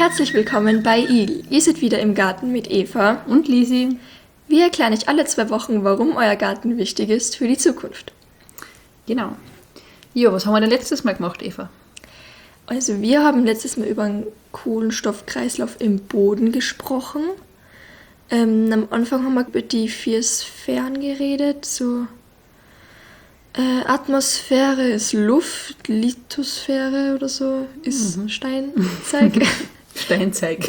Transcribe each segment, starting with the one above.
Herzlich willkommen bei Igel. Ihr seid wieder im Garten mit Eva und Lisi. Wir erklären euch alle 2 Wochen, warum euer Garten wichtig ist für die Zukunft. Genau. Ja, was haben wir denn letztes Mal gemacht, Eva? Also wir haben letztes Mal über einen Kohlenstoffkreislauf im Boden gesprochen. Am Anfang haben wir über die 4 Sphären geredet, so Atmosphäre ist Luft, Lithosphäre oder so ist Steinzeug. Steinzeug.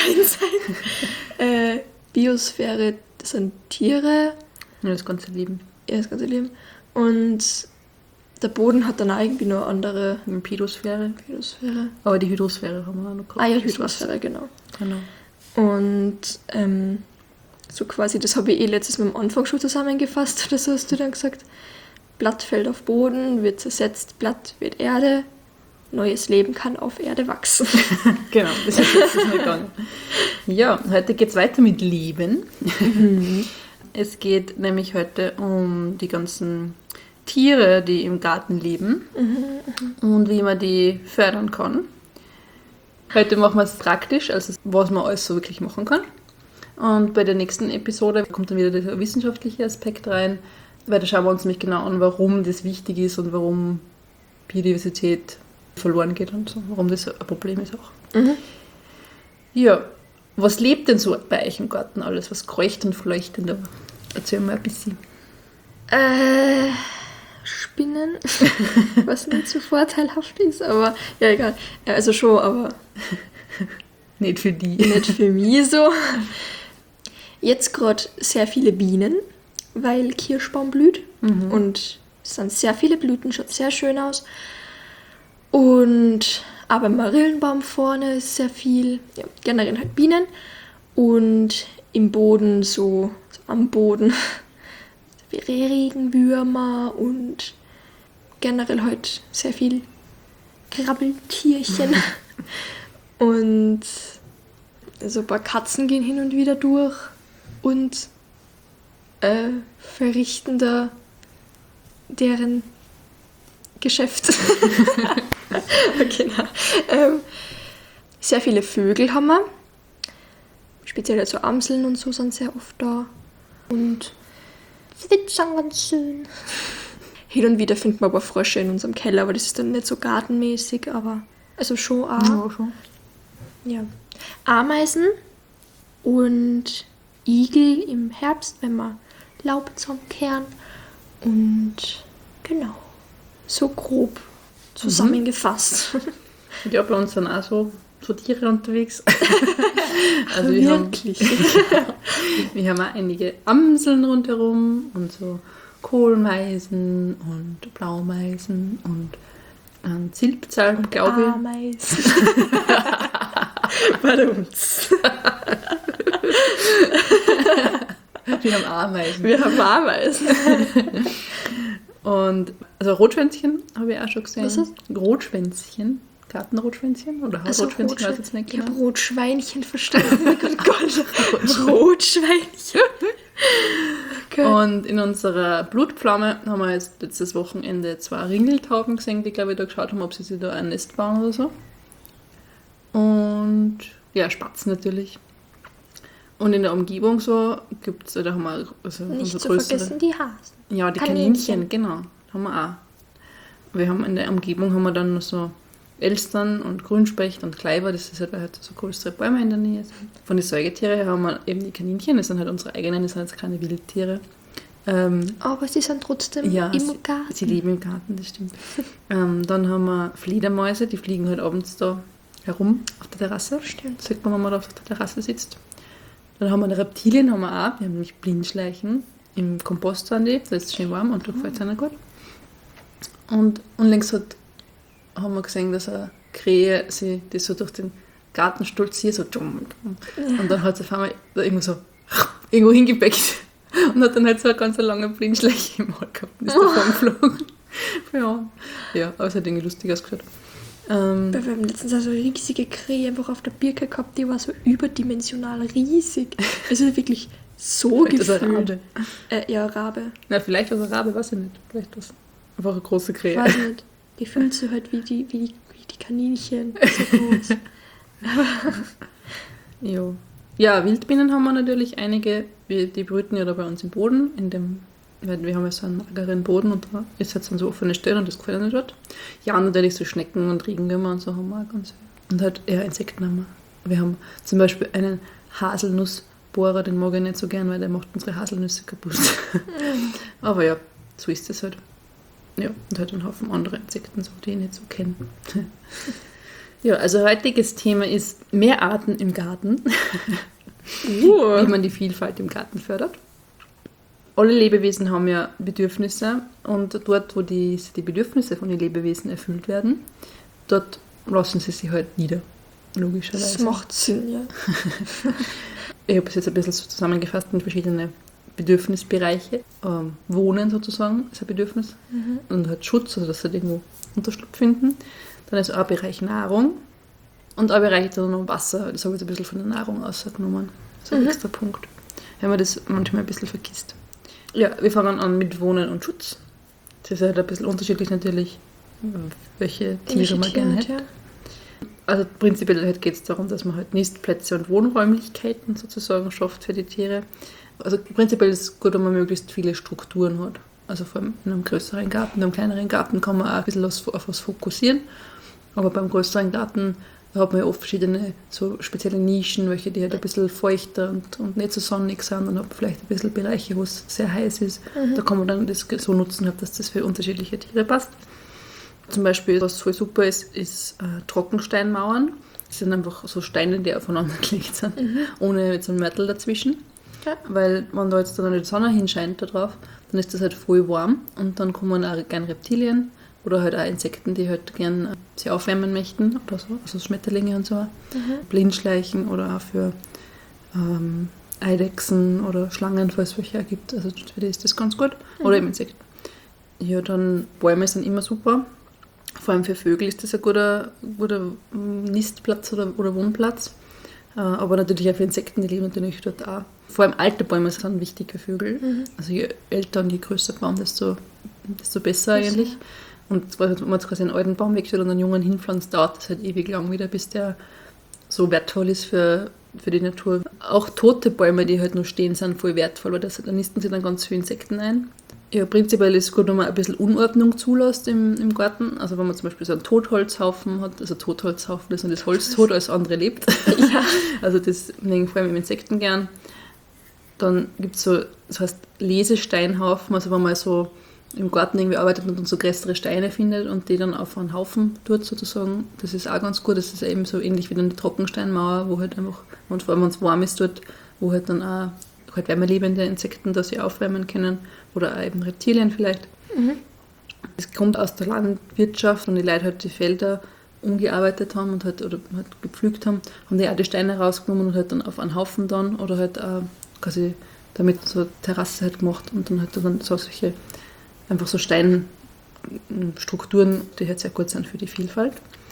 Biosphäre, das sind Tiere. Ja, das ganze Leben. Ja, das ganze Leben. Und der Boden hat dann irgendwie nur andere... Pedosphäre. Pedosphäre. Aber die Hydrosphäre haben wir auch noch gehabt. Ah ja, Hydrosphäre, genau. Und so quasi, das habe ich letztes Mal am Anfang schon zusammengefasst, das hast du dann gesagt. Blatt fällt auf Boden, wird zersetzt, Blatt wird Erde, neues Leben kann auf Erde wachsen. Genau, das ist jetzt mal gegangen. Ja, heute geht es weiter mit Leben. Es geht nämlich heute um die ganzen Tiere, die im Garten leben und wie man die fördern kann. Heute machen wir es praktisch, also was man alles so wirklich machen kann. Und bei der nächsten Episode kommt dann wieder der wissenschaftliche Aspekt rein, weil da schauen wir uns nämlich genau an, warum das wichtig ist und warum Biodiversität verloren geht und so, warum das ein Problem ist auch. Ja, was lebt denn so bei euch im Garten alles? Was kreucht und fleucht denn da? Erzähl mal ein bisschen. Spinnen, was nicht so vorteilhaft ist, aber ja, egal. Ja, also schon, aber nicht für die. Nicht für mich so. Jetzt gerade sehr viele Bienen, weil Kirschbaum blüht und es sind sehr viele Blüten, schaut sehr schön aus. Und aber Marillenbaum vorne ist sehr viel, ja, generell halt Bienen und im Boden so am Boden wie Regenwürmer und generell halt sehr viel Krabbeltierchen. Und so ein paar Katzen gehen hin und wieder durch und verrichten da deren Geschäft. Genau. Sehr viele Vögel haben wir. Speziell also Amseln und so sind sehr oft da. Und zwitschern ganz schön. Hin und wieder finden wir aber Frösche in unserem Keller, aber das ist dann nicht so gartenmäßig, aber also schon auch. Ja, schon. Ja. Ameisen und Igel im Herbst, wenn wir Laub zusammenkehren. Und genau, so grob zusammengefasst. Ja, bei uns sind auch so Tiere unterwegs. Also wir haben auch einige Amseln rundherum und so Kohlmeisen und Blaumeisen und Zilpzalp, glaube ich. Ameisen. Bei uns. Wir haben Ameisen. Wir haben Ameisen. Und also Rotschwänzchen habe ich auch schon gesehen. Was ist das? Rotschwänzchen. Gartenrotschwänzchen oder Rotschwänzchen, weiß ich jetzt nicht Ich genau. habe Rotschweinchen verstanden. Rotschweinchen. Okay. Und in unserer Blutpflaume haben wir jetzt letztes Wochenende 2 Ringeltauben gesehen, die, glaube ich, da geschaut haben, ob sie sich da ein Nest bauen oder so. Und ja, Spatzen natürlich. Und in der Umgebung so gibt es, da haben wir also nicht zu vergessen die Hasen. Ja, die Kaninchen, genau, haben wir auch. Wir haben in der Umgebung haben wir dann noch so Elstern und Grünspecht und Kleiber, das ist halt so größere Bäume in der Nähe. Von den Säugetieren haben wir eben die Kaninchen, das sind halt unsere eigenen, das sind jetzt keine Wildtiere. Aber sie sind trotzdem im Garten. Sie leben im Garten, das stimmt. Dann haben wir Fledermäuse, die fliegen halt abends da herum auf der Terrasse. Stimmt. Das sieht man, wenn man da auf der Terrasse sitzt. Dann haben wir die Reptilien, haben wir auch. Wir haben nämlich Blindschleichen. Im Kompost sind die, da ist es schön warm und da gefällt es ihnen gut. Und unlängst haben wir gesehen, dass eine Krähe sie das so durch den Garten stolziert, so und dann hat sie auf einmal da irgendwo hingepackt und hat dann halt so eine ganz lange Blindschleiche im Maul gehabt und ist davon geflogen. Ja, aber es hat irgendwie lustig ausgeschaut. Wir haben letztens so eine riesige Krähe einfach auf der Birke gehabt, die war so überdimensional riesig. Also wirklich so gefühlt. Rabe. Ja, Rabe. Na, vielleicht was ein Rabe, weiß ich nicht. Vielleicht was. Einfach eine große Krähe. Weiß nicht. Gefühlt so halt wie die Kaninchen. So groß. Jo. Ja, Wildbienen haben wir natürlich einige. Die brüten ja da bei uns im Boden, weil wir haben ja so einen mageren Boden und da ist jetzt dann so offene Stellen und das gefällt uns dort. Ja, und natürlich so Schnecken und Regenwürmer und so haben wir auch ganz viel. Und halt eher Insekten haben wir. Wir haben zum Beispiel einen Haselnussbohrer, den mag ich nicht so gern, weil der macht unsere Haselnüsse kaputt. Aber ja, so ist es halt. Ja, und halt einen Haufen andere Insekten, so, die ich nicht so kenne. Ja, also heutiges Thema ist mehr Arten im Garten. Wie man die Vielfalt im Garten fördert. Alle Lebewesen haben ja Bedürfnisse und dort, wo die Bedürfnisse von den Lebewesen erfüllt werden, dort lassen sie sich halt nieder, logischerweise. Das macht Sinn, ja. Ich habe es jetzt ein bisschen so zusammengefasst in verschiedene Bedürfnisbereiche. Wohnen sozusagen ist ein Bedürfnis und halt Schutz, also dass sie halt irgendwo Unterschlupf finden. Dann ist auch ein Bereich Nahrung und ein Bereich dann noch Wasser. Das habe ich jetzt ein bisschen von der Nahrung ausgenommen. Das ist ein extra Punkt, wenn man das manchmal ein bisschen vergisst. Ja, wir fangen an mit Wohnen und Schutz. Das ist halt ein bisschen unterschiedlich natürlich, welche Tiere man gerne hätte. Ja. Also prinzipiell halt geht es darum, dass man halt Nistplätze und Wohnräumlichkeiten sozusagen schafft für die Tiere. Also prinzipiell ist es gut, wenn man möglichst viele Strukturen hat. Also vor allem in einem größeren Garten, in einem kleineren Garten kann man auch ein bisschen auf was fokussieren. Aber beim größeren Garten hat man ja oft verschiedene so spezielle Nischen, welche die halt ein bisschen feuchter und nicht so sonnig sind und hat vielleicht ein bisschen Bereiche, wo es sehr heiß ist. Da kann man dann das so nutzen, dass das für unterschiedliche Tiere passt. Zum Beispiel, was voll super ist Trockensteinmauern. Das sind einfach so Steine, die aufeinander gelegt sind, ohne jetzt ein Mörtel dazwischen. Ja. Weil wenn da jetzt dann die Sonne hinscheint da drauf, dann ist das halt voll warm und dann kommen auch gerne Reptilien oder halt auch Insekten, die halt gern sich aufwärmen möchten oder so, also Schmetterlinge und so, Blindschleichen oder auch für Eidechsen oder Schlangen, falls es welche gibt, also für die ist das ganz gut, oder eben Insekten. Ja, dann Bäume sind immer super, vor allem für Vögel ist das ein guter Nistplatz oder Wohnplatz, aber natürlich auch für Insekten, die leben natürlich dort auch. Vor allem alte Bäume sind wichtig für Vögel. Also je älter und je größer der Baum, desto besser eigentlich. Und wenn man jetzt quasi einen alten Baum wegstellt und einen jungen hinpflanzt, dauert das halt ewig lang wieder, bis der so wertvoll ist für die Natur. Auch tote Bäume, die halt nur stehen, sind voll wertvoll, weil da nisten sich dann ganz viele Insekten ein. Ja, prinzipiell ist es gut, wenn man ein bisschen Unordnung zulässt im Garten. Also wenn man zum Beispiel so einen Totholzhaufen hat, also Totholzhaufen, das ist nicht das Holz tot, als andere lebt. Ja. Also das mögen vor allem im Insekten gern. Dann gibt es so, das heißt Lesesteinhaufen, also wenn man so im Garten irgendwie arbeitet und dann so größere Steine findet und die dann auf einen Haufen tut sozusagen, das ist auch ganz gut. Das ist eben so ähnlich wie eine Trockensteinmauer, wo halt einfach, und vor allem wenn es warm ist dort, wo halt dann auch halt wärmelebende Insekten da sich aufwärmen können oder auch eben Reptilien vielleicht. Das kommt aus der Landwirtschaft und die Leute halt die Felder umgearbeitet haben und halt, oder halt gepflügt haben die auch die Steine rausgenommen und halt dann auf einen Haufen dann oder halt auch quasi damit so eine Terrasse halt gemacht und dann halt dann so solche einfach so Steinstrukturen, die halt sehr gut sind für die Vielfalt.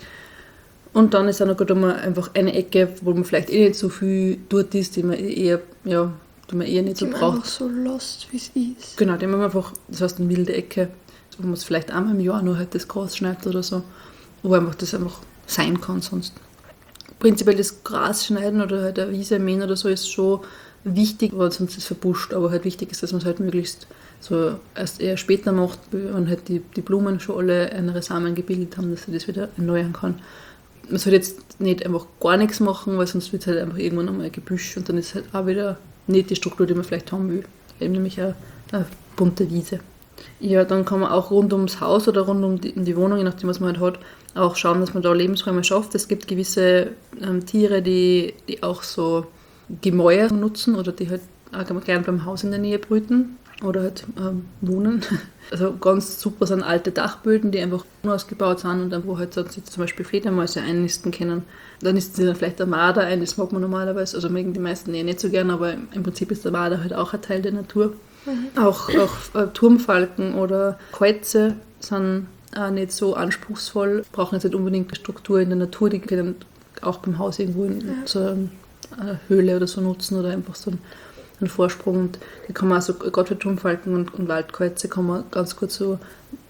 Und dann ist auch noch gut, wenn man einfach eine Ecke, wo man vielleicht nicht so viel dort ist, die man eher nicht so braucht. Einfach so lost, wie es ist. Genau, die man einfach, das heißt eine wilde Ecke, wo man es vielleicht einmal im Jahr nur halt das Gras schneidet oder so, wo einfach das einfach sein kann sonst. Prinzipiell das Gras schneiden oder halt eine Wiese mähen oder so ist schon wichtig, weil sonst ist es verbuscht, aber halt wichtig ist, dass man es halt möglichst so erst eher später macht, wenn halt die Blumen schon alle andere Samen gebildet haben, dass sie das wieder erneuern kann. Man sollte jetzt nicht einfach gar nichts machen, weil sonst wird es halt einfach irgendwann einmal ein Gebüsch und dann ist es halt auch wieder nicht die Struktur, die man vielleicht haben will. Eben nämlich eine bunte Wiese. Ja, dann kann man auch rund ums Haus oder rund um die Wohnung, je nachdem was man halt hat, auch schauen, dass man da Lebensräume schafft. Es gibt gewisse Tiere, die auch so Gemäuer nutzen oder die halt auch gerne beim Haus in der Nähe brüten oder halt wohnen. Also ganz super sind alte Dachböden, die einfach unausgebaut sind und dann wo halt zum Beispiel Fledermäuse einnisten können. Dann nisten sie dann vielleicht der Marder ein, das mag man normalerweise, also mögen die meisten nicht so gern, aber im Prinzip ist der Marder halt auch ein Teil der Natur. Auch Turmfalken oder Käuze sind auch nicht so anspruchsvoll, brauchen jetzt nicht unbedingt eine Struktur in der Natur, die können auch beim Haus irgendwo in so eine Höhle oder so nutzen oder einfach so einen Vorsprung. Und die kann man also, gerade für Turmfalken und Waldkäuze, kann man ganz gut so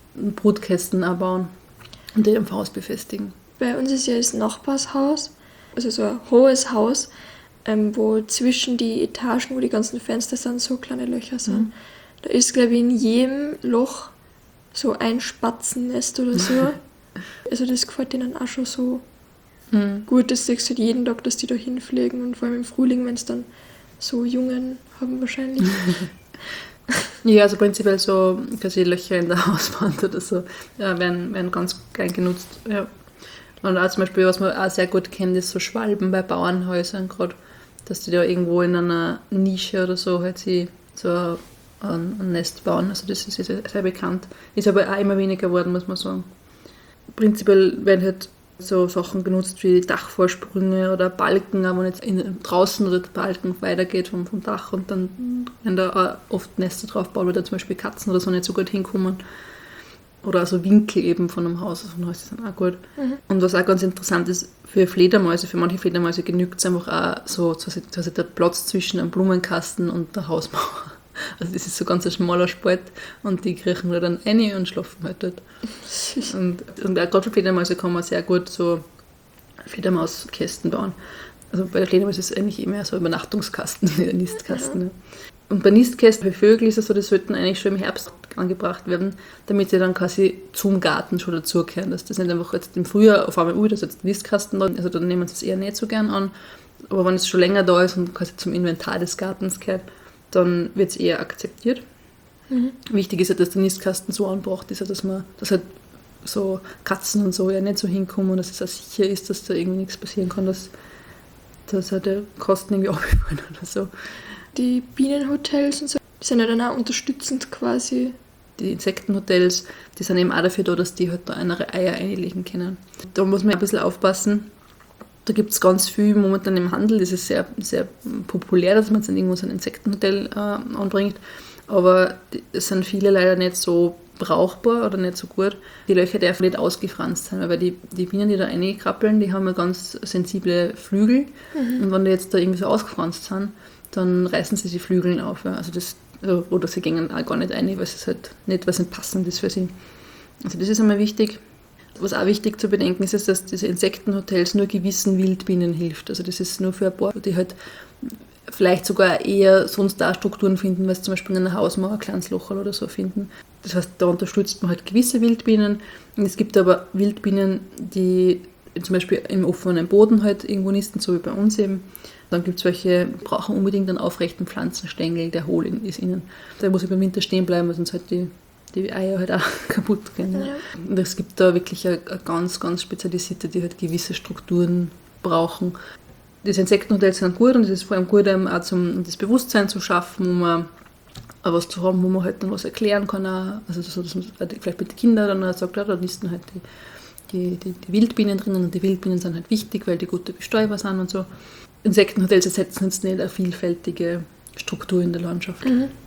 Brutkästen auch bauen und die im Haus befestigen. Bei uns ist ja das Nachbarshaus also so ein hohes Haus, wo zwischen die Etagen, wo die ganzen Fenster sind, so kleine Löcher sind. Da ist, glaube ich, in jedem Loch so ein Spatzennest oder so. Also das gefällt denen auch schon so gut. Das siehst du halt jeden Tag, dass die da hinfliegen und vor allem im Frühling, wenn es dann so Jungen haben wahrscheinlich. Ja, also prinzipiell so quasi Löcher in der Hauswand oder so werden ganz gern genutzt. Ja. Und auch zum Beispiel, was man auch sehr gut kennt, ist so Schwalben bei Bauernhäusern gerade, dass die da irgendwo in einer Nische oder so halt sie so ein Nest bauen. Also das ist sehr, sehr bekannt. Ist aber auch immer weniger geworden, muss man sagen. Prinzipiell werden halt so Sachen genutzt wie Dachvorsprünge oder Balken, aber jetzt draußen oder der Balken weitergeht vom Dach und dann werden da auch oft Nester drauf bauen, weil da zum Beispiel Katzen oder so nicht so gut hinkommen. Oder also Winkel eben von einem Haus, also von Haus sind auch gut. Und was auch ganz interessant ist, für Fledermäuse, für manche Fledermäuse genügt es einfach auch so der Platz zwischen einem Blumenkasten und der Hausmauer. Also das ist so ganz ein schmaler Spalt und die kriechen da dann rein und schlafen halt dort. Und auch gerade für Fledermäuse kann man sehr gut so Fledermauskästen bauen. Also bei der Fledermaus ist es eigentlich immer so ein Übernachtungskasten, nicht ein Nistkasten. Ja. Und bei Nistkästen, bei Vögeln ist es so, die sollten eigentlich schon im Herbst angebracht werden, damit sie dann quasi zum Garten schon dazugehören. Dass das nicht einfach jetzt im Frühjahr auf einmal, da ist jetzt ein Nistkasten da, also dann nehmen sie es eher nicht so gern an. Aber wenn es schon länger da ist und quasi zum Inventar des Gartens gehört, dann wird es eher akzeptiert. Wichtig ist ja, dass der Nistkasten so angebracht ist, dass halt so Katzen und so ja nicht so hinkommen und dass es auch sicher ist, dass da irgendwie nichts passieren kann, dass halt der Kosten irgendwie abfallen oder so. Die Bienenhotels und so, die sind ja dann auch unterstützend quasi. Die Insektenhotels, die sind eben auch dafür da, dass die halt da andere Eier einlegen können. Da muss man ein bisschen aufpassen. Da gibt es ganz viel momentan im Handel, das ist sehr, sehr populär, dass man dann irgendwo so ein Insektenhotel anbringt. Aber es sind viele leider nicht so brauchbar oder nicht so gut. Die Löcher dürfen nicht ausgefranst sein, weil die Bienen, die da reinkrabbeln, die haben ja ganz sensible Flügel. Und wenn die jetzt da irgendwie so ausgefranst sind, dann reißen sie die Flügel auf. Ja. Also oder sie gehen auch gar nicht rein, weil es halt nicht passend ist für sie. Also das ist einmal wichtig. Was auch wichtig zu bedenken ist, dass diese Insektenhotels nur gewissen Wildbienen hilft. Also das ist nur für ein paar, die halt vielleicht sogar eher sonst da Strukturen finden, weil sie zum Beispiel in einer Hausmauer ein kleines Loch oder so finden. Das heißt, da unterstützt man halt gewisse Wildbienen. Und es gibt aber Wildbienen, die zum Beispiel im offenen Boden halt irgendwo nisten, so wie bei uns eben. Dann gibt es welche, brauchen unbedingt einen aufrechten Pflanzenstängel, der hohl ist innen. Der muss beim Winter stehen bleiben, weil sonst halt die Eier halt auch kaputt gehen. Ja. Und es gibt da wirklich eine ganz, ganz spezialisierte, die halt gewisse Strukturen brauchen. Das Insektenhotels sind gut und es ist vor allem gut, auch um das Bewusstsein zu schaffen, um auch was zu haben, wo man halt dann was erklären kann. Auch. Also so, dass man vielleicht mit den Kindern dann auch sagt, ja, da nisten halt die Wildbienen drinnen und die Wildbienen sind halt wichtig, weil die gute Bestäuber sind und so. Insektenhotels ersetzen jetzt nicht eine vielfältige Struktur in der Landschaft.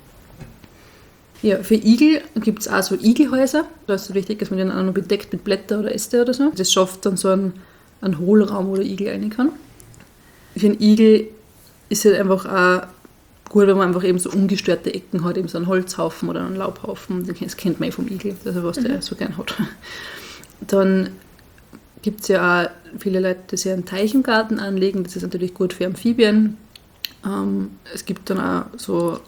Ja, für Igel gibt es auch so Igelhäuser. Da ist es wichtig, dass man den auch noch bedeckt mit Blätter oder Äste oder so. Das schafft dann so einen Hohlraum, wo der Igel rein kann. Für einen Igel ist es einfach auch gut, wenn man einfach eben so ungestörte Ecken hat, eben so einen Holzhaufen oder einen Laubhaufen. Das kennt man vom Igel, also was der so gern hat. Dann gibt es ja auch viele Leute, die sich einen Teich im Garten anlegen. Das ist natürlich gut für Amphibien. Es gibt dann auch so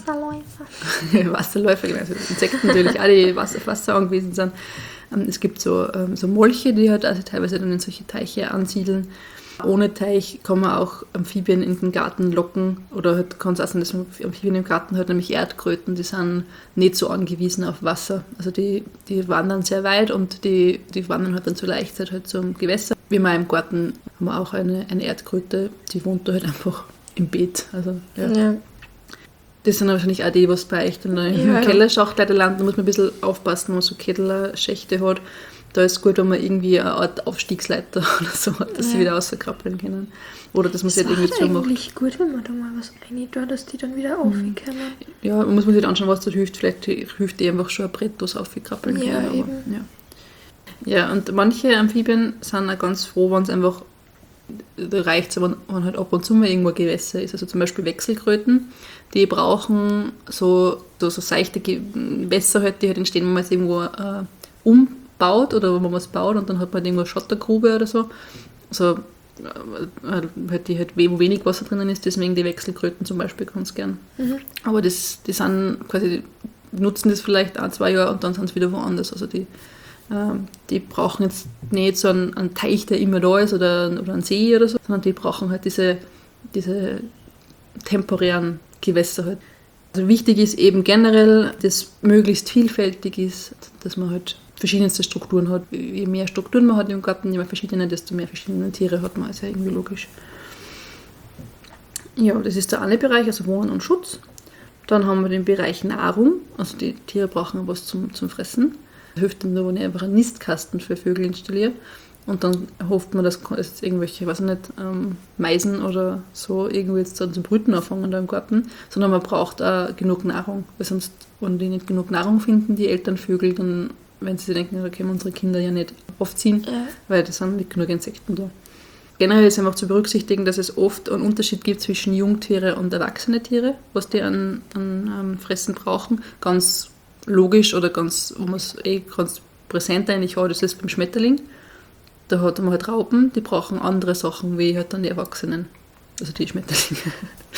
Wasserläufer, genau, also Insekten natürlich, auch die auf Wasser angewiesen sind. Es gibt so Molche, die halt also teilweise dann in solche Teiche ansiedeln. Ohne Teich kann man auch Amphibien in den Garten locken oder halt kann es auch sein, dass man Amphibien im Garten hat, nämlich Erdkröten, die sind nicht so angewiesen auf Wasser. Also die wandern sehr weit und die wandern halt dann zur Leichtzeit halt zum Gewässer. Wie wir im Garten haben wir auch eine Erdkröte, die wohnt da halt einfach im Beet. Also, ja. Das sind wahrscheinlich auch die, was bei euch dann im Kellerschacht landen. Da muss man ein bisschen aufpassen, wenn man so Kellerschächte hat. Da ist es gut, wenn man irgendwie eine Art Aufstiegsleiter oder so hat, dass sie wieder rauskrabbeln können. Oder dass man sie halt irgendwie zumacht. Das ist eigentlich gut, wenn man da mal was rein tut, dass die dann wieder raufkommen. Ja, man muss sich anschauen, was da hilft. Vielleicht hilft die einfach schon ein Brett, das raufkrabbeln kann. Ja, aber, ja, und manche Amphibien sind auch ganz froh, wenn es einfach, da reicht es, wenn halt ab und zu mal irgendwo Gewässer ist. Also zum Beispiel Wechselkröten, die brauchen so seichte Gewässer, halt, die halt entstehen, wenn man es irgendwo umbaut oder wenn man was baut und dann hat man irgendwo eine Schottergrube oder so. Also wo wenig Wasser drinnen ist, deswegen die Wechselkröten zum Beispiel ganz gern. Aber die sind quasi, nutzen das vielleicht 1-2 Jahre und dann sind sie wieder woanders. Also die brauchen jetzt nicht so einen Teich, der immer da ist oder einen See oder so, sondern die brauchen halt diese temporären Gewässer halt. Also wichtig ist eben generell, dass möglichst vielfältig ist, dass man halt verschiedenste Strukturen hat. Je mehr Strukturen man hat im Garten, je mehr verschiedene, desto mehr verschiedene Tiere hat man. Ist ja irgendwie logisch. Ja, das ist der eine Bereich, also Wohnen und Schutz. Dann haben wir den Bereich Nahrung, also die Tiere brauchen was zum Fressen. Das hilft dann nur, wenn ich einfach einen Nistkasten für Vögel installiere. Und dann hofft man, dass jetzt irgendwelche, weiß ich nicht, Meisen oder so irgendwie jetzt dann zum Brüten anfangen da im Garten, sondern man braucht auch genug Nahrung, weil sonst, wenn die nicht genug Nahrung finden, die Elternvögel, dann, wenn sie denken, da können unsere Kinder ja nicht aufziehen, weil da sind nicht genug Insekten da. Generell ist einfach zu berücksichtigen, dass es oft einen Unterschied gibt zwischen Jungtiere und erwachsene Tiere, was die an Fressen brauchen. Ganz logisch oder ganz, wo man es ganz präsent eigentlich hat, das ist beim Schmetterling. Da hat man halt Raupen, die brauchen andere Sachen wie halt dann die Erwachsenen, also die Schmetterlinge.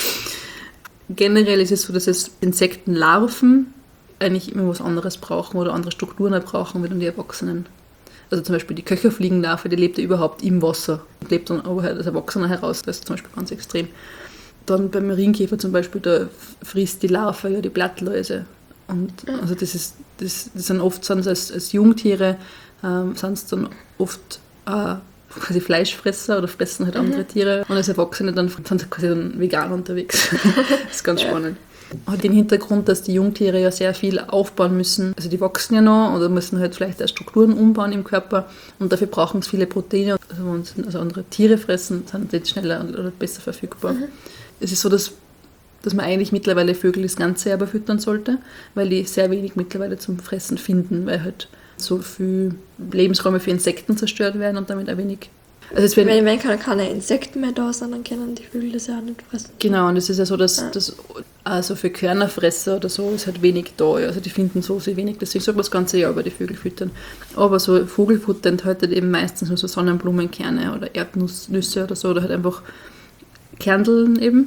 Generell ist es so, dass es Insektenlarven eigentlich immer was anderes brauchen oder andere Strukturen halt brauchen wie dann die Erwachsenen. Also zum Beispiel die Köcherfliegenlarve, die lebt ja überhaupt im Wasser und lebt dann aber halt als Erwachsener heraus, das ist zum Beispiel ganz extrem. Dann beim Marienkäfer zum Beispiel, da frisst die Larve ja die Blattläuse. Und also das sind oft als Jungtiere, sind es dann oft quasi Fleischfresser oder fressen halt andere Tiere. Und als Erwachsene dann sind sie quasi dann vegan unterwegs. Das ist ganz spannend. Hat den Hintergrund, dass die Jungtiere ja sehr viel aufbauen müssen. Also die wachsen ja noch oder müssen halt vielleicht auch Strukturen umbauen im Körper und dafür brauchen sie viele Proteine. Also wenn sie andere Tiere fressen, sind die schneller oder besser verfügbar. Es ist so, dass man eigentlich mittlerweile Vögel das ganze Jahr füttern sollte, weil die sehr wenig mittlerweile zum Fressen finden, weil halt so viele Lebensräume für Insekten zerstört werden und damit auch wenig. Also wenn keine Insekten mehr da sind, dann können die Vögel das ja auch nicht fressen. Genau, und es ist ja so, dass also für Körnerfresser oder so ist halt wenig da. Also die finden so sehr wenig, deswegen soll man das ganze Jahr über die Vögel füttern. Aber so Vogelfutter enthält halt eben meistens nur so Sonnenblumenkerne oder Erdnüsse oder so, oder halt einfach Kerneln eben.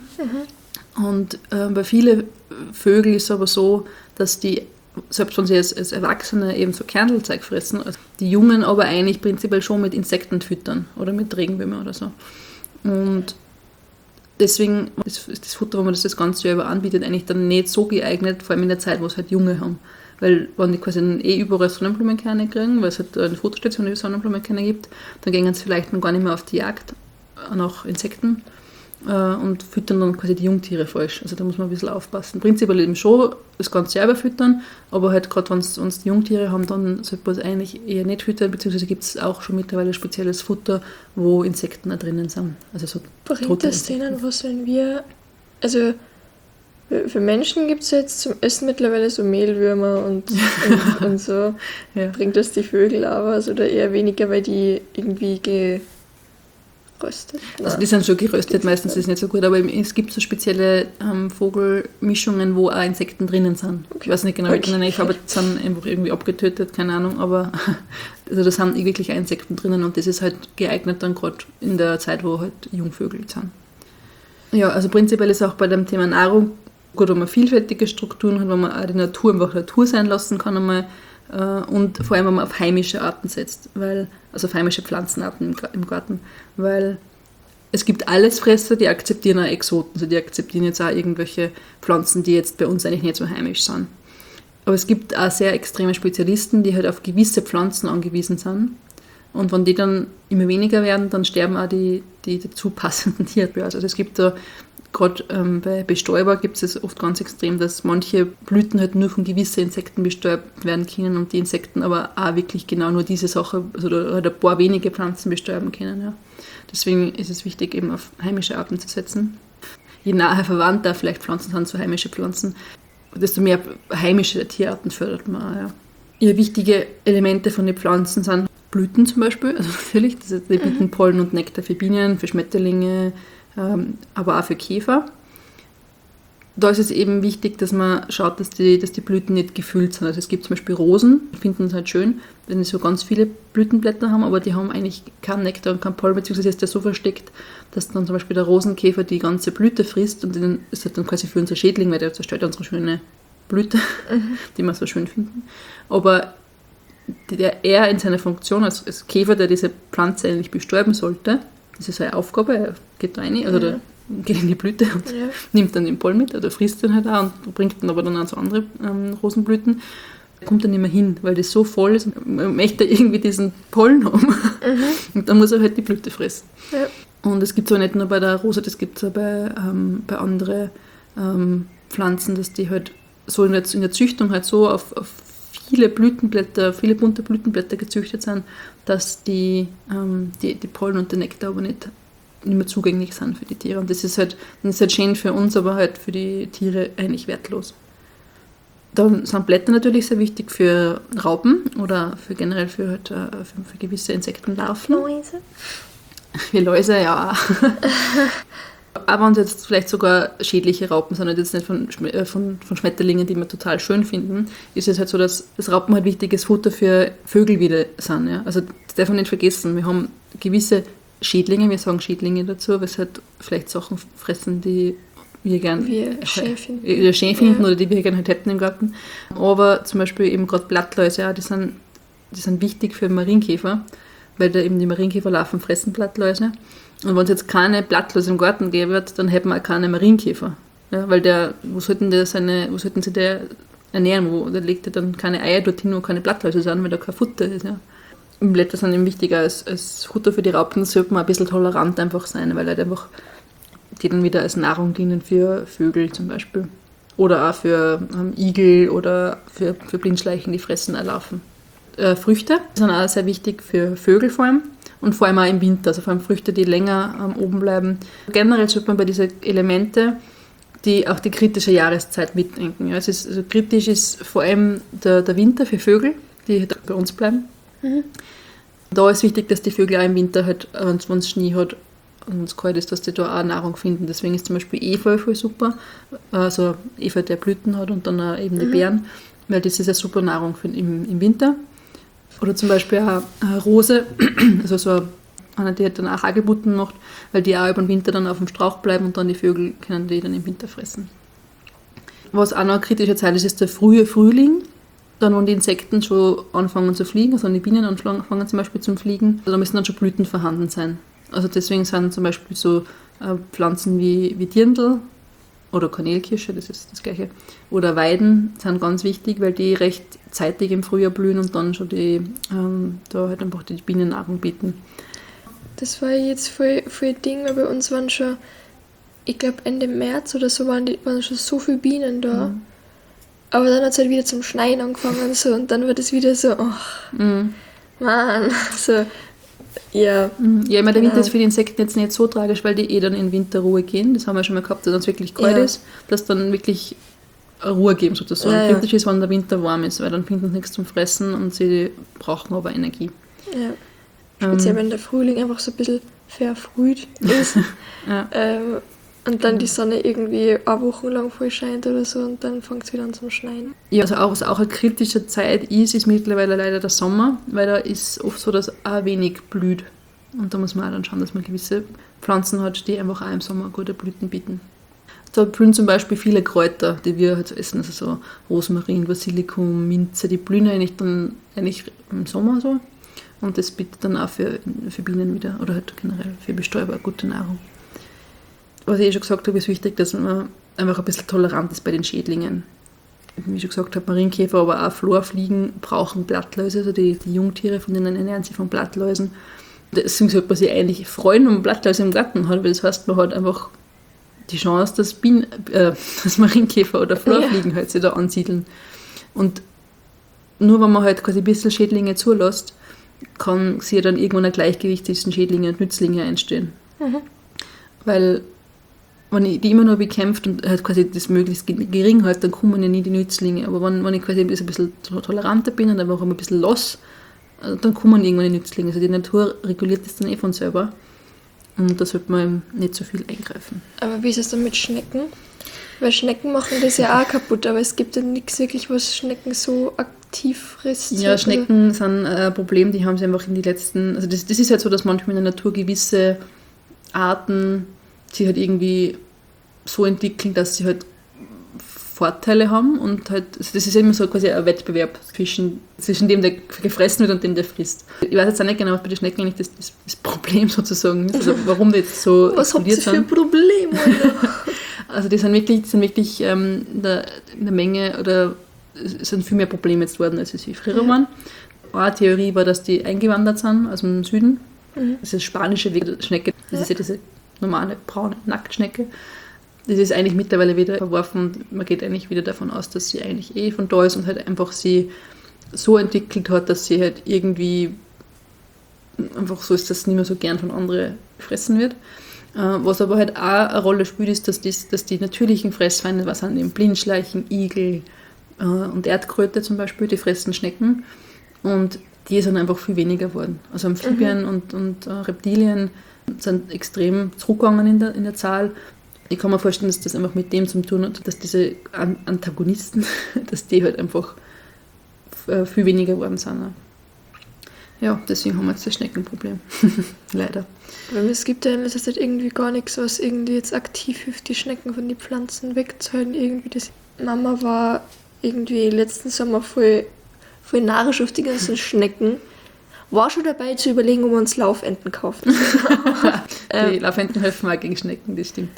Und bei vielen Vögeln ist es aber so, dass die, selbst wenn sie als Erwachsene eben so Kernelzeug fressen, also die Jungen aber eigentlich prinzipiell schon mit Insekten füttern oder mit Regenwürmern oder so. Und deswegen ist das Futter, wenn man das ganze Jahr über anbietet, eigentlich dann nicht so geeignet, vor allem in der Zeit, wo es halt Junge haben. Weil wenn die quasi dann überall Sonnenblumenkerne kriegen, weil es halt eine Futterstation, die Sonnenblumenkerne gibt, dann gehen sie vielleicht noch gar nicht mehr auf die Jagd nach Insekten und füttern dann quasi die Jungtiere falsch. Also da muss man ein bisschen aufpassen. Prinzipiell eben schon das ganze Jahr füttern, aber halt gerade wenn es die Jungtiere haben, dann sollte man es eigentlich eher nicht füttern, beziehungsweise gibt es auch schon mittlerweile spezielles Futter, wo Insekten da drinnen sind. Also so bringt das denen was, wenn wir, also für Menschen gibt es jetzt zum Essen mittlerweile so Mehlwürmer und so. Ja. Bringt das die Vögel aber, also oder eher weniger, weil die irgendwie geröstet? Also die sind schon geröstet, meistens ist es nicht so gut, aber es gibt so spezielle Vogelmischungen, wo auch Insekten drinnen sind. Okay. Ich weiß nicht genau, wie ich habe, die sind einfach irgendwie abgetötet, keine Ahnung, aber also da sind wirklich auch Insekten drinnen und das ist halt geeignet dann gerade in der Zeit, wo halt Jungvögel sind. Ja, also prinzipiell ist auch bei dem Thema Nahrung gut, wenn man vielfältige Strukturen hat, wenn man auch die Natur einfach Natur sein lassen kann einmal, und vor allem, wenn man auf heimische Arten setzt, also auf heimische Pflanzenarten im Garten, weil es gibt Allesfresser, die akzeptieren auch Exoten, also die akzeptieren jetzt auch irgendwelche Pflanzen, die jetzt bei uns eigentlich nicht so heimisch sind. Aber es gibt auch sehr extreme Spezialisten, die halt auf gewisse Pflanzen angewiesen sind und wenn die dann immer weniger werden, dann sterben auch die dazu passenden Tiere. Also es gibt da gerade bei Bestäuber gibt es oft ganz extrem, dass manche Blüten halt nur von gewissen Insekten bestäubt werden können und die Insekten aber auch wirklich genau nur diese Sache, also halt ein paar wenige Pflanzen bestäuben können. Ja. Deswegen ist es wichtig, eben auf heimische Arten zu setzen. Je nahe verwandt da vielleicht Pflanzen sind zu heimische Pflanzen, desto mehr heimische Tierarten fördert man auch. Ja. Ja, wichtige Elemente von den Pflanzen sind Blüten zum Beispiel, also natürlich, die bieten Pollen und Nektar für Bienen, für Schmetterlinge, aber auch für Käfer. da ist es eben wichtig, dass man schaut, dass die Blüten nicht gefüllt sind. Also es gibt zum Beispiel Rosen, die finden es halt schön, wenn die so ganz viele Blütenblätter haben, aber die haben eigentlich keinen Nektar und keinen Pollen, beziehungsweise ist der so versteckt, dass dann zum Beispiel der Rosenkäfer die ganze Blüte frisst und dann ist das dann quasi für unser Schädling, weil der zerstört unsere schöne Blüte, die wir so schön finden. Aber er in seiner Funktion als Käfer, der diese Pflanze eigentlich bestäuben sollte, das ist seine Aufgabe, er geht rein, also der geht in die Blüte und nimmt dann den Pollen mit oder frisst den halt auch und bringt dann aber dann an so andere Rosenblüten. Er kommt dann nicht mehr hin, weil das so voll ist und man möchte irgendwie diesen Pollen haben. Und dann muss er halt die Blüte fressen. Ja. Und das gibt es auch nicht nur bei der Rose, das gibt es auch bei anderen Pflanzen, dass die halt so in der Züchtung halt so auf viele Blütenblätter, viele bunte Blütenblätter gezüchtet sind, dass die Pollen und der Nektar aber nicht mehr zugänglich sind für die Tiere. Und das ist halt schön für uns, aber halt für die Tiere eigentlich wertlos. Dann sind Blätter natürlich sehr wichtig für Raupen oder für generell für gewisse Insektenlarven. Läuse. Für Läuse, ja. Aber wenn es jetzt vielleicht sogar schädliche Raupen sind, jetzt nicht von Schmetterlingen, die wir total schön finden, ist es halt so, dass Raupen halt wichtiges Futter für Vögel wieder sind. Ja? Also das darf man nicht vergessen. Wir haben gewisse Schädlinge, wir sagen Schädlinge dazu, weil es halt vielleicht Sachen fressen, die wir gerne schön finden oder die wir gerne halt hätten im Garten. Aber zum Beispiel eben gerade Blattläuse, ja, die sind wichtig für Marienkäfer, weil da eben die Marienkäferlarven fressen Blattläuse. Und wenn es jetzt keine Blattläuse im Garten geben wird, dann hätten wir auch keine Marienkäfer. Ja, weil wo sollten sie der ernähren? Der legt ja dann keine Eier dorthin, wo keine Blattläuse sind, weil da kein Futter ist. Ja. Blätter sind eben wichtiger als Futter für die Raupen, sollte man ein bisschen tolerant einfach sein, weil halt einfach die dann wieder als Nahrung dienen für Vögel zum Beispiel. Oder auch für Igel oder für Blindschleichen, die fressen auch Larven. Früchte sind auch sehr wichtig für Vögel vor allem und vor allem auch im Winter, also vor allem Früchte, die länger oben bleiben. Generell sollte man bei diesen Elemente auch die kritische Jahreszeit mitdenken. Ja, also kritisch ist vor allem der Winter für Vögel, die bei uns bleiben. Da ist wichtig, dass die Vögel auch im Winter, halt, wenn es Schnee hat und wenn es kalt ist, dass die da auch Nahrung finden. Deswegen ist zum Beispiel Efeu voll super. Also Efeu, der Blüten hat und dann auch eben die Beeren, weil das ist eine super Nahrung im Winter. Oder zum Beispiel auch eine Rose, also so eine, die hat dann auch Hagebutten macht, weil die auch über den Winter dann auf dem Strauch bleiben und dann die Vögel können die dann im Winter fressen. Was auch noch eine kritische Zeit ist der frühe Frühling. Dann, wenn die Insekten schon anfangen zu fliegen, also die Bienen anfangen zum Beispiel zum Fliegen, da müssen dann schon Blüten vorhanden sein. Also deswegen sind zum Beispiel so Pflanzen wie Dirndl oder Kanälkirsche, das ist das Gleiche, oder Weiden sind ganz wichtig, weil die recht zeitig im Frühjahr blühen und dann schon da halt einfach die Bienen Nahrung bieten. Das war jetzt voll Ding, weil bei uns waren schon, ich glaube Ende März oder so, waren schon so viele Bienen da. Aber dann hat es halt wieder zum Schneien angefangen so, und dann wird es wieder so, Mann, so, ja. Ja, ich meine, der Winter ist für die Insekten jetzt nicht so tragisch, weil die dann in Winterruhe gehen. Das haben wir schon mal gehabt, dass es wirklich kalt ist, dass dann wirklich Ruhe geben sozusagen. Ja, kritisch ist, wenn der Winter warm ist, weil dann finden sie nichts zum Fressen und sie brauchen aber Energie. Ja. Speziell wenn der Frühling einfach so ein bisschen verfrüht ist. Und dann die Sonne irgendwie eine Woche lang voll scheint oder so und dann fängt es wieder an zum Schneien. Ja, also was auch eine kritische Zeit ist mittlerweile leider der Sommer, weil da ist oft so, dass auch wenig blüht. Und da muss man auch dann schauen, dass man gewisse Pflanzen hat, die einfach auch im Sommer gute Blüten bieten. Da blühen zum Beispiel viele Kräuter, die wir halt essen, also so Rosmarin, Basilikum, Minze, die blühen eigentlich im Sommer so. Und das bietet dann auch für Bienen wieder oder halt generell für Bestäuber gute Nahrung. Was ich schon gesagt habe, ist wichtig, dass man einfach ein bisschen tolerant ist bei den Schädlingen. Wie ich schon gesagt habe, Marienkäfer, aber auch Florfliegen brauchen Blattläuse, also die Jungtiere, von denen ernähren sich von Blattläusen. Deswegen sollte man sich eigentlich freuen, wenn man Blattläuse im Garten hat, weil das heißt, man hat einfach die Chance, dass Marienkäfer oder Florfliegen halt sich da ansiedeln. Und nur wenn man halt quasi ein bisschen Schädlinge zulässt, kann sich dann irgendwann ein Gleichgewicht zwischen Schädlinge und Nützlinge entstehen. Weil wenn ich die immer nur bekämpft und halt quasi das möglichst gering halte, dann kommen ja nie die Nützlinge. Aber wenn ich quasi ein bisschen toleranter bin und einfach ein bisschen los, dann kommen irgendwann die Nützlinge. Also die Natur reguliert das dann von selber. Und da sollte man eben nicht so viel eingreifen. Aber wie ist es dann mit Schnecken? Weil Schnecken machen das ja auch kaputt, aber es gibt ja nichts wirklich, was Schnecken so aktiv frisst. Ja, Schnecken sind ein Problem, die haben sie einfach in die letzten... Also das ist halt so, dass manchmal in der Natur gewisse Arten sich halt irgendwie so entwickeln, dass sie halt Vorteile haben und halt, also das ist immer so quasi ein Wettbewerb zwischen dem, der gefressen wird und dem, der frisst. Ich weiß jetzt auch nicht genau, was bei den Schnecken eigentlich das Problem sozusagen ist, also warum die jetzt so was habt ihr für sind. Probleme? Also die sind wirklich in der Menge oder es sind viel mehr Probleme jetzt worden, als es früher waren. Eine Theorie war, dass die eingewandert sind aus dem Süden. Das ist spanische Schnecke, das ist ja diese normale braune Nacktschnecke. Das ist eigentlich mittlerweile wieder verworfen. Man geht eigentlich wieder davon aus, dass sie eigentlich von da ist und halt einfach sie so entwickelt hat, dass sie halt irgendwie einfach so ist, dass sie nicht mehr so gern von anderen gefressen wird. Was aber halt auch eine Rolle spielt, ist, dass die natürlichen Fressfeinde, was sind eben Blindschleichen, Igel und Erdkröte zum Beispiel, die fressen Schnecken und die sind einfach viel weniger geworden. Also Amphibien und Reptilien sind extrem zurückgegangen in der Zahl. Ich kann mir vorstellen, dass das einfach mit dem zu tun hat, dass diese Antagonisten, dass die halt einfach viel weniger geworden sind. Ja, deswegen haben wir jetzt das Schneckenproblem. Leider. Weil es gibt ja in letzter Zeit irgendwie gar nichts, was irgendwie jetzt aktiv hilft, die Schnecken von den Pflanzen wegzuhalten. Irgendwie das. Mama war irgendwie letzten Sommer voll narrisch auf die ganzen Schnecken. War schon dabei zu überlegen, ob wir uns Laufenten kaufen. Die Laufenten helfen auch gegen Schnecken, das stimmt.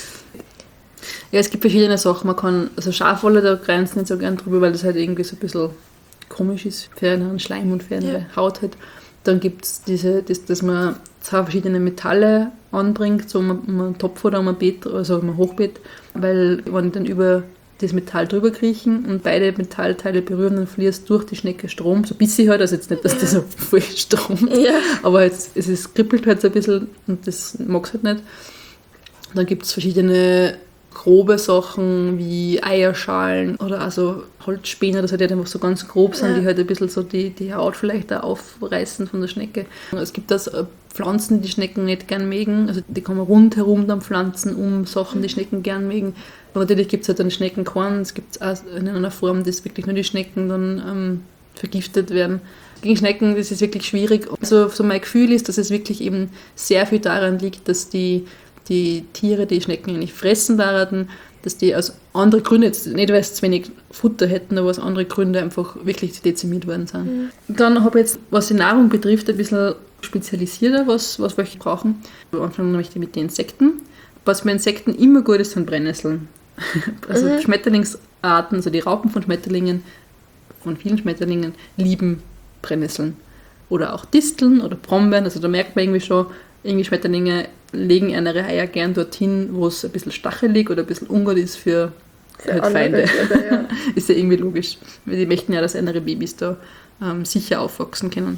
Ja, es gibt verschiedene Sachen. Man kann, also Schafwolle, da grenzt nicht so gern drüber, weil das halt irgendwie so ein bisschen komisch ist für einen Schleim und für eine Haut halt. Dann gibt es dass man zwei verschiedene Metalle anbringt, so um einen Topf oder um ein Beet, also um ein Hochbeet, weil wenn dann über das Metall drüber kriechen und beide Metallteile berühren, dann fließt durch die Schnecke Strom, so ein bisschen halt, also jetzt nicht, dass das so voll stromt, aber jetzt, es kribbelt halt so ein bisschen und das mag es halt nicht. Dann gibt es verschiedene grobe Sachen wie Eierschalen oder also Holzspäne, das halt einfach so ganz grob sind, die halt ein bisschen so die Haut vielleicht auch aufreißen von der Schnecke. Es gibt das Pflanzen, die Schnecken nicht gern mögen, also die kann man rundherum dann pflanzen, um Sachen, die Schnecken gern mögen. Aber natürlich gibt es halt dann Schneckenkorn, es gibt es auch in einer Form, dass wirklich nur die Schnecken dann vergiftet werden. Gegen Schnecken, das ist wirklich schwierig. Also so mein Gefühl ist, dass es wirklich eben sehr viel daran liegt, dass die Tiere, die Schnecken eigentlich fressen daran, dass die aus anderen Gründen, jetzt nicht weil sie zu wenig Futter hätten, aber aus anderen Gründen einfach wirklich dezimiert worden sind. Dann habe ich jetzt, was die Nahrung betrifft, ein bisschen spezialisierter, was welche brauchen. Wir anfangen nämlich mit den Insekten. Was bei Insekten immer gut ist, sind Brennnesseln. Also Schmetterlingsarten, also die Raupen von Schmetterlingen, von vielen Schmetterlingen, lieben Brennnesseln. Oder auch Disteln oder Brombeeren, also da merkt man irgendwie schon, irgendwie Schmetterlinge legen ihre Eier gern dorthin, wo es ein bisschen stachelig oder ein bisschen ungut ist für halt Feinde. Ja. Ist ja irgendwie logisch. Die möchten ja, dass andere Babys da sicher aufwachsen können.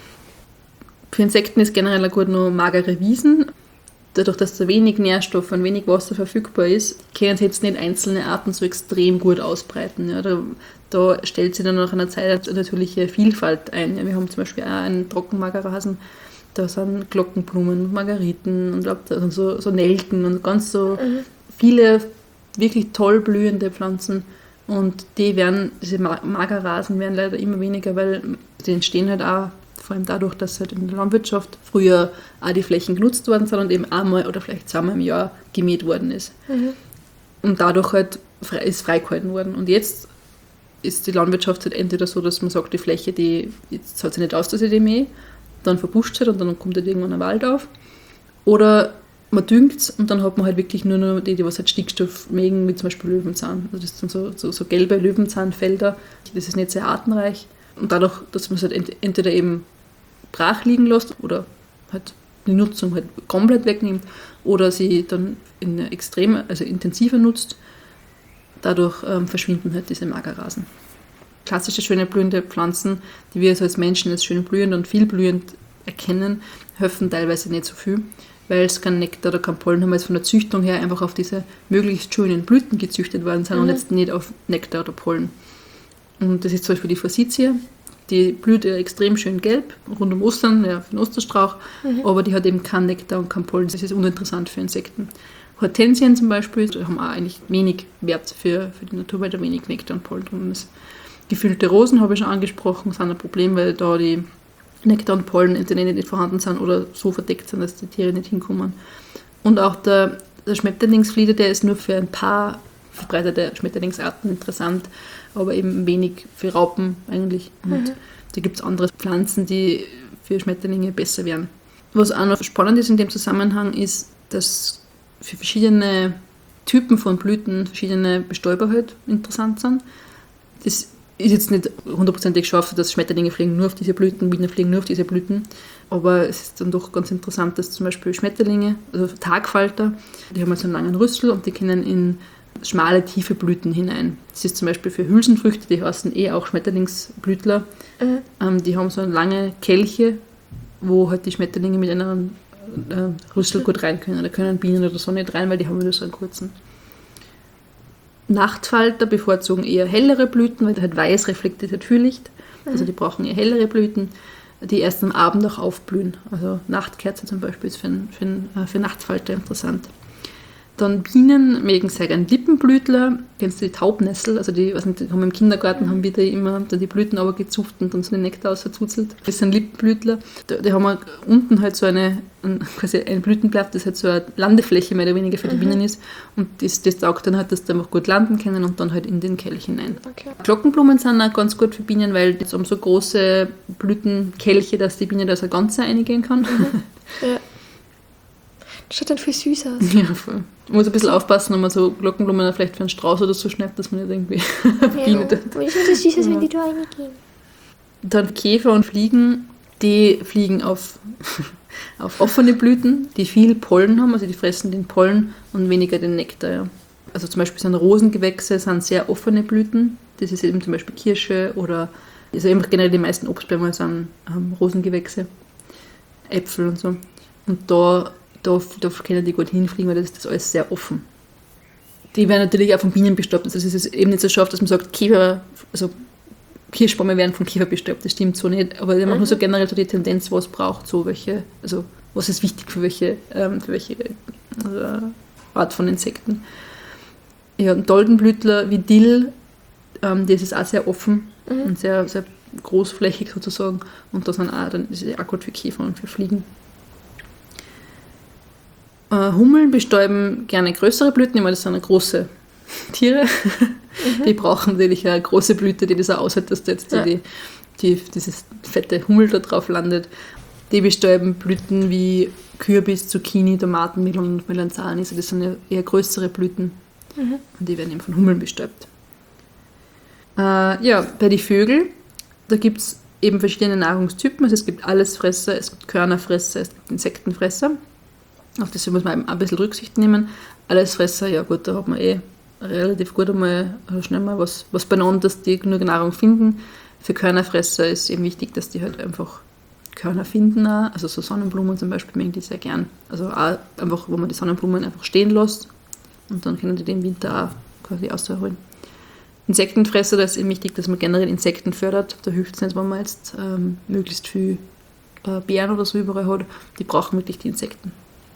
Für Insekten ist generell gut nur magere Wiesen. Dadurch, dass da wenig Nährstoff und wenig Wasser verfügbar ist, können sie jetzt nicht einzelne Arten so extrem gut ausbreiten. Ja, da stellt sich dann nach einer Zeit eine natürliche Vielfalt ein. Ja, wir haben zum Beispiel auch einen Trockenmagerrasen, da sind Glockenblumen, Margeriten und so Nelken und ganz so viele wirklich toll blühende Pflanzen. Und diese Magerrasen werden leider immer weniger, weil die entstehen halt auch vor allem dadurch, dass halt in der Landwirtschaft früher auch die Flächen genutzt worden sind und eben einmal oder vielleicht zweimal im Jahr gemäht worden ist. Und dadurch halt ist freigehalten worden. Und jetzt ist die Landwirtschaft halt entweder so, dass man sagt, die Fläche, jetzt zahlt sich nicht aus, dass ich die mähe, dann verbuscht es halt und dann kommt halt irgendwann ein Wald auf. Oder man düngt es und dann hat man halt wirklich nur noch die was halt Stickstoff mögen, wie zum Beispiel Löwenzahn. Also das sind so gelbe Löwenzahnfelder. Das ist nicht sehr artenreich. Und dadurch, dass man es halt entweder eben brach liegen lässt oder halt die Nutzung halt komplett wegnimmt oder sie dann intensiver nutzt, dadurch verschwinden halt diese Magerrasen. Klassische schöne blühende Pflanzen, die wir also als Menschen als schön blühend und vielblühend erkennen, helfen teilweise nicht so viel, weil es kein Nektar oder kein Pollen haben, weil es von der Züchtung her einfach auf diese möglichst schönen Blüten gezüchtet worden sind und jetzt nicht auf Nektar oder Pollen. Und das ist zum Beispiel die Forsythia, Die blüht ja extrem schön gelb, rund um Ostern, ja, für den Osterstrauch, aber die hat eben keinen Nektar und keinen Pollen. Das ist uninteressant für Insekten. Hortensien zum Beispiel, die haben auch eigentlich wenig Wert für die Natur, weil da wenig Nektar und Pollen drin ist. Gefüllte Rosen habe ich schon angesprochen, sind ein Problem, weil da die Nektar und Pollen entweder nicht vorhanden sind oder so verdeckt sind, dass die Tiere nicht hinkommen. Und auch der Schmetterlingsflieder, der ist nur für ein paar verbreitete Schmetterlingsarten interessant, aber eben wenig für Raupen eigentlich. Und da gibt es andere Pflanzen, die für Schmetterlinge besser wären. Was auch noch spannend ist in dem Zusammenhang, ist, dass für verschiedene Typen von Blüten verschiedene Bestäuber halt interessant sind. Das ist jetzt nicht hundertprozentig geschafft, dass Schmetterlinge fliegen nur auf diese Blüten, Bienen fliegen nur auf diese Blüten. Aber es ist dann doch ganz interessant, dass zum Beispiel Schmetterlinge, also Tagfalter, die haben halt so einen langen Rüssel und die können in schmale, tiefe Blüten hinein. Das ist zum Beispiel für Hülsenfrüchte, die heißen auch Schmetterlingsblütler. Die haben so lange Kelche, wo halt die Schmetterlinge mit einem Rüssel gut rein können. Da können Bienen oder so nicht rein, weil die haben nur so einen kurzen. Nachtfalter bevorzugen eher hellere Blüten, weil halt weiß reflektiert halt viel Licht. Also die brauchen eher hellere Blüten, die erst am Abend auch aufblühen. Also Nachtkerze zum Beispiel ist für Nachtfalter interessant. Dann Bienen mögen sehr gern Lippenblütler. Kennst du die Taubnessel? Also die, haben im Kindergarten haben wir da immer die Blüten aber gezupft und dann so den Nektar ausverzuzelt. Das sind Lippenblütler. Die haben unten halt so quasi ein Blütenblatt, das halt so eine Landefläche mehr oder weniger für die Bienen ist. Und das taugt dann halt, dass die einfach gut landen können und dann halt in den Kelch hinein. Okay. Glockenblumen sind auch ganz gut für Bienen, weil die haben so große Blütenkelche, dass die Biene da so ganz reingehen kann. Ja. Das schaut dann viel süß aus. Ja, voll. Man muss ein bisschen aufpassen, wenn man so Glockenblumen vielleicht für einen Strauß oder so schnappt, dass man nicht irgendwie Biene tut. Und ich finde das süß, wenn die da reingehen. Dann Käfer und Fliegen, die fliegen auf offene Blüten, die viel Pollen haben, also die fressen den Pollen und weniger den Nektar. Ja. Also zum Beispiel sind Rosengewächse, sind sehr offene Blüten. Das ist eben zum Beispiel Kirsche oder also eben generell die meisten Obstbäume sind Rosengewächse, Äpfel und so. Und da können die gut hinfliegen, weil das ist alles sehr offen. Die werden natürlich auch von Bienen bestäubt. Also es ist eben nicht so scharf, dass man sagt, Kirschbäume werden von Käfer bestäubt. Das stimmt so nicht. Aber die haben nur so generell so die Tendenz, was braucht so welche, also was ist wichtig für welche Art von Insekten. Ja, und Doldenblütler wie Dill, das ist auch sehr offen und sehr, sehr großflächig sozusagen. Und das ist auch gut für Käfer und für Fliegen. Hummeln bestäuben gerne größere Blüten, weil das sind große Tiere. Die brauchen natürlich eine große Blüte, die das auch aushält, dass da jetzt dieses fette Hummel da drauf landet. Die bestäuben Blüten wie Kürbis, Zucchini, Tomaten, Melonen und Melanzani. Also das sind ja eher größere Blüten. Und die werden eben von Hummeln bestäubt. Bei den Vögeln, da gibt es eben verschiedene Nahrungstypen. Also es gibt Allesfresser, es gibt Körnerfresser, es gibt Insektenfresser. Auf das muss man eben ein bisschen Rücksicht nehmen. Allesfresser, ja gut, da hat man relativ gut schnell mal was beieinander, dass die genug Nahrung finden. Für Körnerfresser ist eben wichtig, dass die halt einfach Körner finden auch. Also so Sonnenblumen zum Beispiel mögen die sehr gern. Also auch einfach, wo man die Sonnenblumen einfach stehen lässt und dann können die den Winter auch quasi ausholen. Insektenfresser, da ist eben wichtig, dass man generell Insekten fördert. Da hilft es nicht, wenn man jetzt möglichst viel Beeren oder so überall hat. Die brauchen wirklich die Insekten.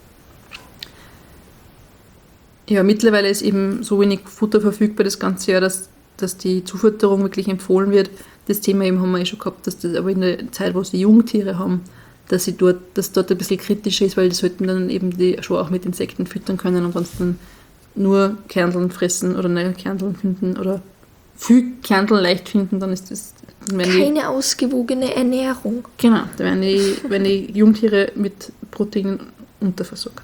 Ja, mittlerweile ist eben so wenig Futter verfügbar das ganze Jahr, dass die Zufütterung wirklich empfohlen wird. Das Thema eben haben wir schon gehabt, dass das aber in der Zeit, wo sie Jungtiere haben, dass dort ein bisschen kritischer ist, weil die sollten dann eben die schon auch mit Insekten füttern können und sonst dann nur Kerneln fressen oder neue Kerneln finden oder viel Kerneln leicht finden, dann ist das... Keine ausgewogene Ernährung. Genau, da werden die Jungtiere mit Proteinen unterversorgt.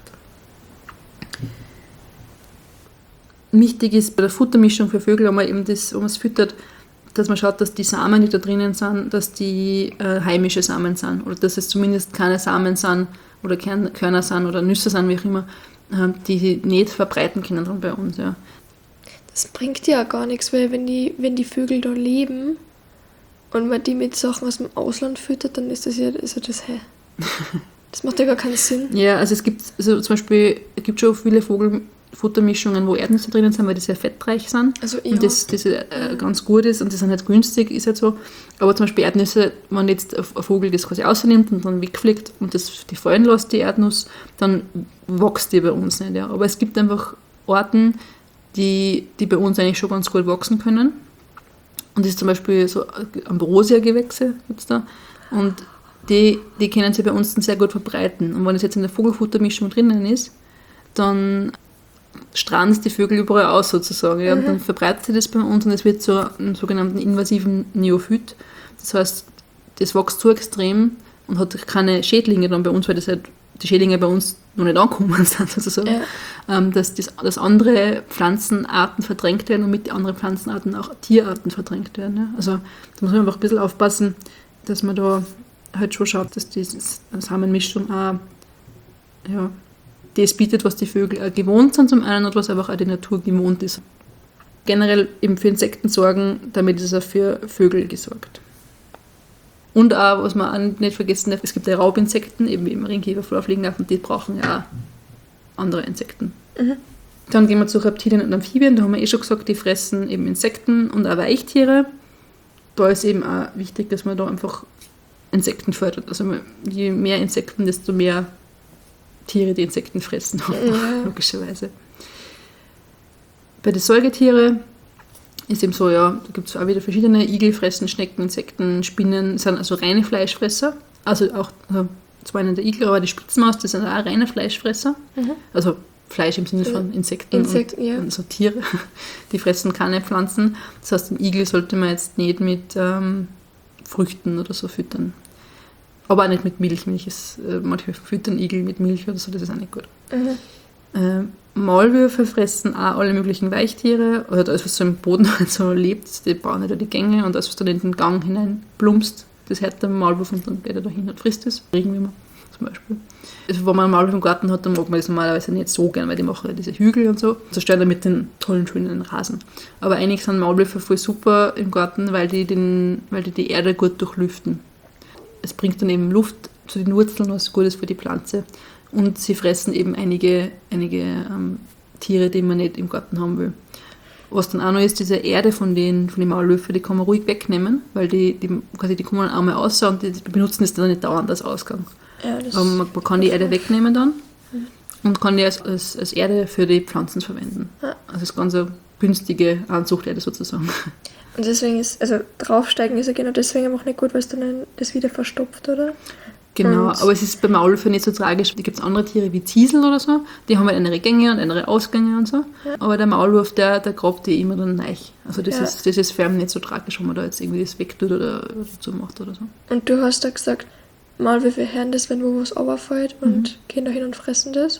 Wichtig ist bei der Futtermischung für Vögel, wenn man es füttert, dass man schaut, dass die Samen, die da drinnen sind, dass die heimische Samen sind oder dass es zumindest keine Samen sind oder Körner sind oder Nüsse sind, wie auch immer, die nicht verbreiten können dann bei uns. Ja. Das bringt ja gar nichts, weil wenn die Vögel da leben und man die mit Sachen aus dem Ausland füttert, dann ist das ja das Das macht ja gar keinen Sinn. Ja, also zum Beispiel, es gibt schon viele Vogelfuttermischungen, wo Erdnüsse drinnen sind, weil die sehr fettreich sind. Also ja. Und das ganz gut ist und die sind halt günstig, ist halt so. Aber zum Beispiel Erdnüsse, wenn jetzt ein Vogel das quasi rausnimmt und dann wegfliegt und die fallen lässt, die Erdnuss, dann wächst die bei uns nicht. Ja. Aber es gibt einfach Arten, die bei uns eigentlich schon ganz gut wachsen können. Und das ist zum Beispiel so Ambrosia-Gewächse gibt es da. Und die können sich bei uns dann sehr gut verbreiten. Und wenn es jetzt in der Vogelfuttermischung drinnen ist, dann strahlen es die Vögel überall aus sozusagen. Ja? Und dann verbreitet sich das bei uns und es wird zu einem sogenannten invasiven Neophyt. Das heißt, das wächst so extrem und hat keine Schädlinge dann bei uns, weil das halt die Schädlinge bei uns noch nicht angekommen sind sozusagen. Ja. Dass andere Pflanzenarten verdrängt werden und mit den anderen Pflanzenarten auch Tierarten verdrängt werden. Ja? Also da muss man einfach ein bisschen aufpassen, dass man da halt schon schaut, dass die Samenmischung auch das bietet, was die Vögel auch gewohnt sind zum einen und was einfach auch die Natur gewohnt ist. Generell eben für Insekten sorgen, damit ist auch für Vögel gesorgt. Und auch, was man auch nicht vergessen darf, es gibt ja Raubinsekten, eben wie Marienkäfer, Florfliegenlarven, die brauchen ja auch andere Insekten. Dann gehen wir zu Reptilien und Amphibien, da haben wir schon gesagt, die fressen eben Insekten und auch Weichtiere. Da ist eben auch wichtig, dass man da einfach Insekten fördert. Also je mehr Insekten, desto mehr Tiere, die Insekten fressen, logischerweise. Bei den Säugetieren ist eben so, ja, da gibt es auch wieder verschiedene Igel fressen, Schnecken, Insekten, Spinnen, sind also reine Fleischfresser. Also auch zwar nicht der Igel, aber die Spitzmaus, die sind auch reine Fleischfresser. Also Fleisch im Sinne von Insekten und so Tiere. Die fressen keine Pflanzen. Das heißt, den Igel sollte man jetzt nicht mit Früchten oder so füttern. Aber auch nicht mit Milch. Manche füttern Igel mit Milch oder so, das ist auch nicht gut. Maulwürfe fressen auch alle möglichen Weichtiere. Oder alles, was so im Boden so lebt, die bauen halt die Gänge und alles, was dann in den Gang hinein plumpst, das hört der Maulwurf und dann geht er da hin und frisst es. Regenwürmer zum Beispiel. Also wenn man einen Maulwurf im Garten hat, dann mag man das normalerweise nicht so gern, weil die machen diese Hügel und so. Zerstören damit den tollen, schönen Rasen. Aber eigentlich sind Maulwürfe voll super im Garten, weil die Erde gut durchlüften. Es bringt dann eben Luft zu den Wurzeln, was gut ist für die Pflanze. Und sie fressen eben einige Tiere, die man nicht im Garten haben will. Was dann auch noch ist, diese Erde von den Maulwürfen, die kann man ruhig wegnehmen, weil die kommen einmal raus und die benutzen es dann nicht dauernd als Ausgang. Ja, aber man kann die Erde wegnehmen dann und kann die als Erde für die Pflanzen verwenden. Ja. Also das ist ganz eine günstige Anzuchterde sozusagen. Und deswegen draufsteigen ist ja genau deswegen auch nicht gut, weil es dann das wieder verstopft, oder? Genau, aber es ist bei Maulwürfen nicht so tragisch. Da gibt es andere Tiere wie Ziesel oder so, die haben halt andere Gänge und andere Ausgänge und so. Ja. Aber der Maulwurf, der grabt die immer dann rein. Also das ist für ihn nicht so tragisch, wenn man da jetzt irgendwie das wegtut oder so macht oder so. Und du hast da gesagt, Maulwürfe hören das, wenn wo was runterfällt und gehen da hin und fressen das.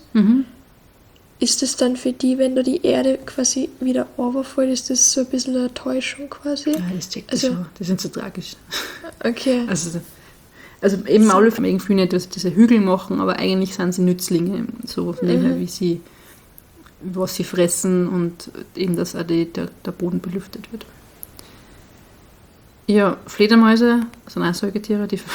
Ist das dann für die, wenn da die Erde quasi wieder runterfällt, ist das so ein bisschen eine Täuschung quasi? Ja, das checkt das schon. Die sind so tragisch. Okay. Also eben Maulwürfe mögen viel nicht, dass sie diese Hügel machen, aber eigentlich sind sie Nützlinge, so von dem her, was sie fressen und eben, dass auch der Boden belüftet wird. Ja, Fledermäuse sind auch Säugetiere, die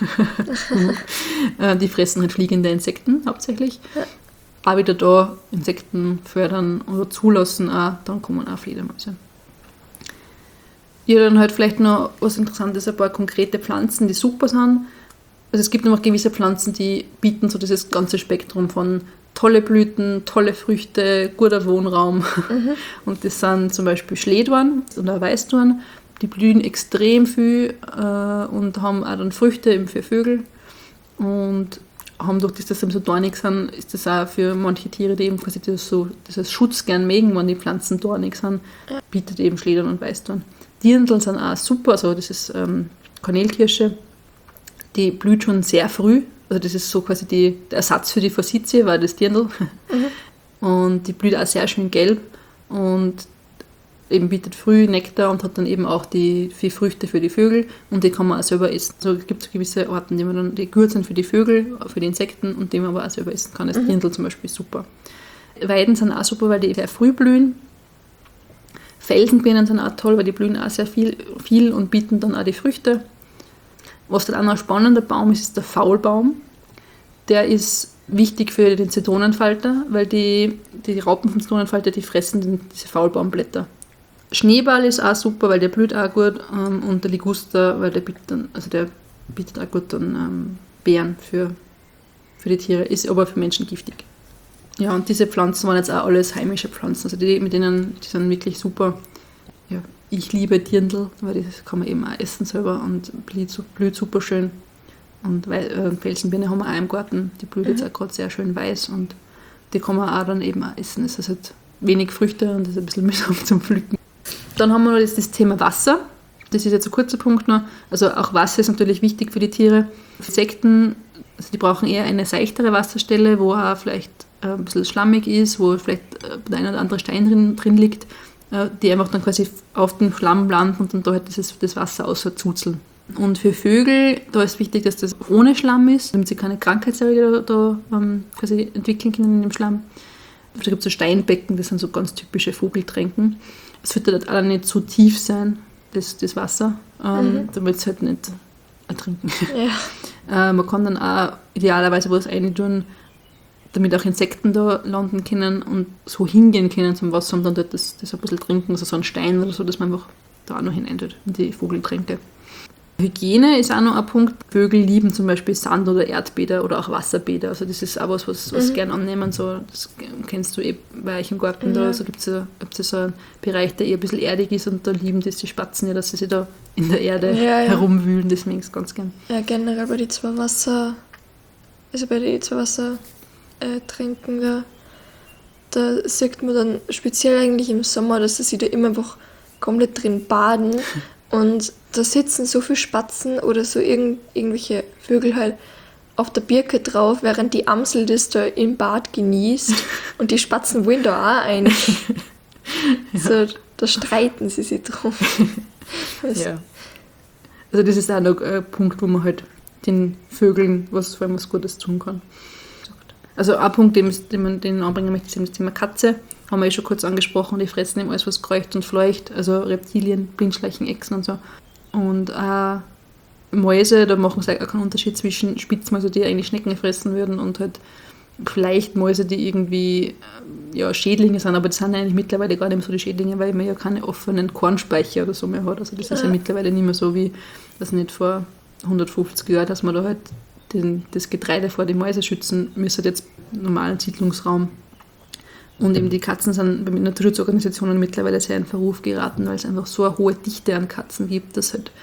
fressen halt fliegende Insekten hauptsächlich. Ja. Auch wieder da Insekten fördern oder zulassen, dann kommen auch Fledermäuse. Ja, dann halt vielleicht noch was Interessantes, ein paar konkrete Pflanzen, die super sind. Also es gibt noch gewisse Pflanzen, die bieten so dieses ganze Spektrum von tolle Blüten, tolle Früchte, guter Wohnraum. Und das sind zum Beispiel Schlehdorn oder Weißdorn. Die blühen extrem viel und haben auch dann Früchte eben für Vögel. Und haben durch das, dass sie so dornig sind, ist das auch für manche Tiere, die eben quasi dieses Schutz gern mögen, wenn die Pflanzen dornig sind, bietet eben Schlehdorn und Weißdorn. Dirndl sind auch super, also das ist Kanälkirsche, die blüht schon sehr früh, also das ist so quasi der Ersatz für die Forsythie, war das Dirndl. Und die blüht auch sehr schön gelb und eben bietet früh Nektar und hat dann eben auch die Früchte für die Vögel und die kann man auch selber essen. Also es gibt so gewisse Arten, die gut sind für die Vögel, für die Insekten und die man aber auch selber essen kann. Das Dirndl zum Beispiel super. Weiden sind auch super, weil die sehr früh blühen. Felsenbirnen sind auch toll, weil die blühen auch sehr viel und bieten dann auch die Früchte. Was dann auch noch ein spannender Baum ist der Faulbaum. der ist wichtig für den Zitronenfalter, weil die Raupen von Zitronenfalter, die fressen diese Faulbaumblätter. Schneeball ist auch super, weil der blüht auch gut, und der Liguster, weil der bietet auch gut dann Beeren für die Tiere, ist aber für Menschen giftig. Ja, und diese Pflanzen waren jetzt auch alles heimische Pflanzen, also die sind wirklich super. Ja, ich liebe Dirndl, weil das kann man eben auch essen selber und blüht super schön. Und Felsenbirne haben wir auch im Garten, die blüht jetzt auch gerade sehr schön weiß und die kann man auch dann eben auch essen. Es ist halt wenig Früchte und das ist ein bisschen mühsam zum Pflücken. Dann haben wir noch das Thema Wasser. Das ist jetzt ein kurzer Punkt noch. Also auch Wasser ist natürlich wichtig für die Tiere. Insekten, also die brauchen eher eine seichtere Wasserstelle, wo auch vielleicht ein bisschen schlammig ist, wo vielleicht der ein oder andere Stein drin liegt, die einfach dann quasi auf den Schlamm landen und dann da halt das Wasser auszuzeln. Und für Vögel, da ist wichtig, dass das ohne Schlamm ist, damit sie keine Krankheitserreger da quasi entwickeln können in dem Schlamm. Da gibt es so Steinbecken, das sind so ganz typische Vogeltränken. Es sollte halt auch nicht zu tief sein, das Wasser, damit es halt nicht ertrinken. Ja. Man kann dann auch idealerweise was rein tun, damit auch Insekten da landen können und so hingehen können zum Wasser und dann dort das ein bisschen trinken, also so ein Stein oder so, dass man einfach da auch noch hinein tut, in die Vogeltränke. Hygiene ist auch noch ein Punkt. Vögel lieben zum Beispiel Sand- oder Erdbäder oder auch Wasserbäder. Also das ist auch was gern annehmen. So, das kennst du bei euch im Garten. Da also gibt es ja so einen Bereich, der eher ein bisschen erdig ist und da lieben das die Spatzen ja, dass sie sich da in der Erde herumwühlen. Deswegen ist es ganz gern. Ja, generell bei den zwei Wassertränken da sieht man dann speziell eigentlich im Sommer, dass sie da immer einfach komplett drin baden und da sitzen so viele Spatzen oder so irgendwelche Vögel halt auf der Birke drauf, während die Amsel das da im Bad genießt und die Spatzen wollen da auch ein. Ja. So, da streiten sie sich drum. Ja. Also das ist auch noch ein Punkt, wo man halt den Vögeln vor allem was Gutes tun kann. Also ein Punkt, den anbringen möchte, ist das Thema Katze. Haben wir schon kurz angesprochen, die fressen eben alles, was kreucht und fleucht, also Reptilien, Blindschleichen, Echsen und so. Und auch Mäuse, da machen sie auch keinen Unterschied zwischen Spitzmäuse, die eigentlich Schnecken fressen würden, und halt vielleicht Mäuse, die irgendwie Schädlinge sind, aber das sind eigentlich mittlerweile gar nicht mehr so die Schädlinge, weil man ja keine offenen Kornspeicher oder so mehr hat. Also das ist ja mittlerweile nicht mehr so wie, das nicht vor 150 Jahren, dass man da halt das Getreide vor die Mäuse schützen müsste, jetzt im normalen Siedlungsraum. Und eben die Katzen sind bei Naturschutzorganisationen mittlerweile sehr in Verruf geraten, weil es einfach so eine hohe Dichte an Katzen gibt, dass halt,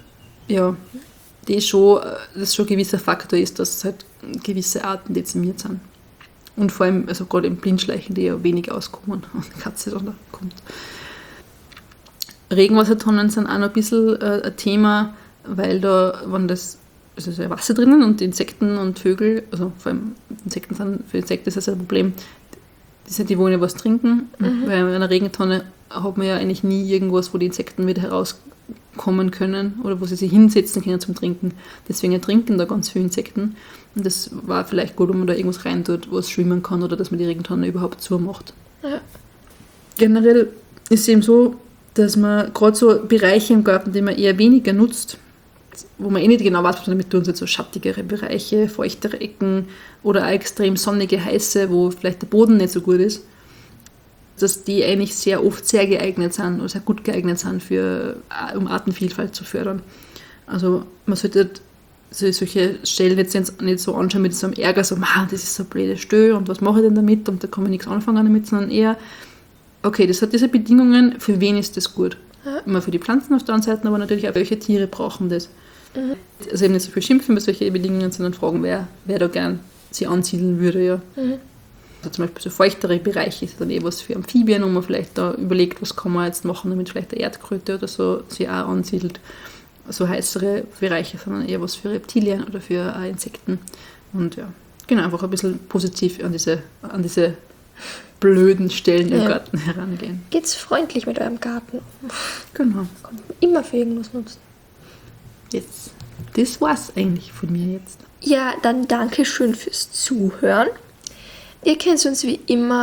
das schon ein gewisser Faktor ist, dass halt gewisse Arten dezimiert sind. Und vor allem, also gerade im Blindschleichen, die ja wenig auskommen und die Katze dann da kommt. Regenwassertonnen sind auch noch ein bisschen ein Thema, weil da, also ist ja Wasser drinnen und Insekten und Vögel, also vor allem für Insekten ist das ein Problem, die wollen ja was trinken, weil in einer Regentonne hat man ja eigentlich nie irgendwas, wo die Insekten wieder herauskommen können oder wo sie sich hinsetzen können zum Trinken. Deswegen ertrinken da ganz viele Insekten und das war vielleicht gut, wenn man da irgendwas reintut, wo es schwimmen kann oder dass man die Regentonne überhaupt zumacht. Ja. Generell ist es eben so, dass man gerade so Bereiche im Garten, die man eher weniger nutzt, wo man nicht genau weiß, was man damit tun soll, so schattigere Bereiche, feuchtere Ecken oder auch extrem sonnige, heiße, wo vielleicht der Boden nicht so gut ist, dass die eigentlich sehr oft sehr geeignet sind oder sehr gut geeignet sind, um Artenvielfalt zu fördern. Also man sollte solche Stellen jetzt nicht so anschauen mit so einem Ärger, so, das ist so ein blödes Stö und was mache ich denn damit und da kann man nichts anfangen damit, sondern eher, okay, das hat diese Bedingungen, für wen ist das gut? Immer für die Pflanzen auf der anderen Seite, aber natürlich auch, welche Tiere brauchen das. Also eben nicht so viel schimpfen bei solchen Bedingungen, sondern fragen, wer da gern sie ansiedeln würde. Ja. Also zum Beispiel so feuchtere Bereiche ist dann was für Amphibien, wo man vielleicht da überlegt, was kann man jetzt machen, damit vielleicht eine Erdkröte oder so sie auch ansiedelt. So heißere Bereiche sind dann eher was für Reptilien oder für Insekten. Und ja, genau, einfach ein bisschen positiv an diese blöden Stellen im Garten herangehen. Geht's freundlich mit eurem Garten um. Genau. Kann man immer für irgendwas nutzen. Yes. Das war's eigentlich von mir jetzt. Ja, dann danke schön fürs Zuhören. Ihr könnt uns wie immer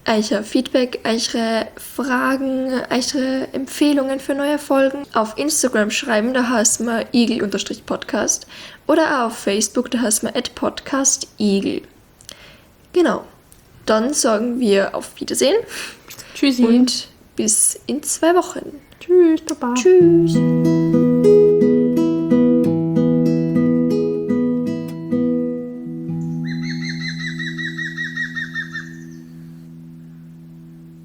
euer Feedback, eure Fragen, eure Empfehlungen für neue Folgen auf Instagram schreiben, da heißt man igel_podcast oder auch auf Facebook, da heißt man @podcastigel. Genau. Dann sagen wir auf Wiedersehen. Tschüssi. Und bis in 2 Wochen. Tschüss, Baba. Tschüss.